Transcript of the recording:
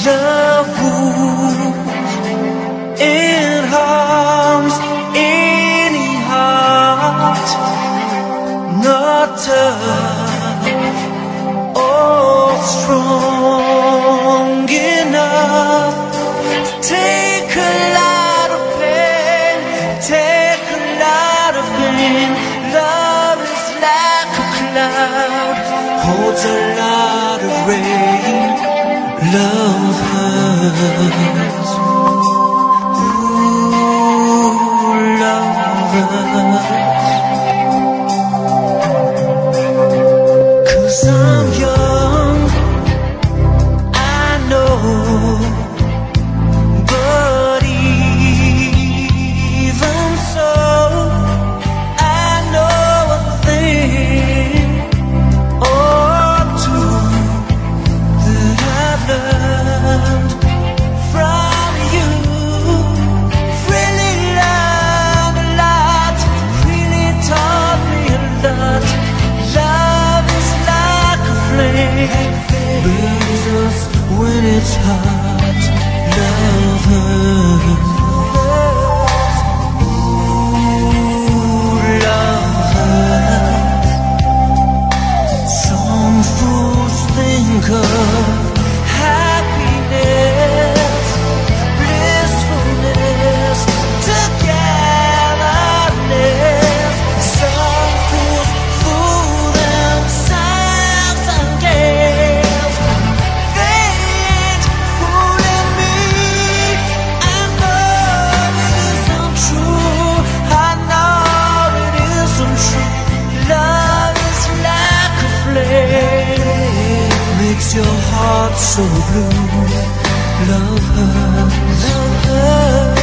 Love wounds and harms any heart not tough or strong enough to take a lot of pain, take a lot of pain. Love is like a cloud, holds a lot of rain. Love hurts. Ooh, love hurts. 'Cause I'm young, I know, but even so, I know a thing or two that I've learned from you. Really learned a lot, really taught me a lot. Love is like a flame, burns us when it's hot. Love hurts. Ooh, love hurts. Some fools think of happiness, blissfulness, togetherness. Some fools fool themselves again. They ain't fooling me. I know it isn't true. I know it isn't true. Love is like a flame, makes your heart so blue. Love hurts. Love hurts.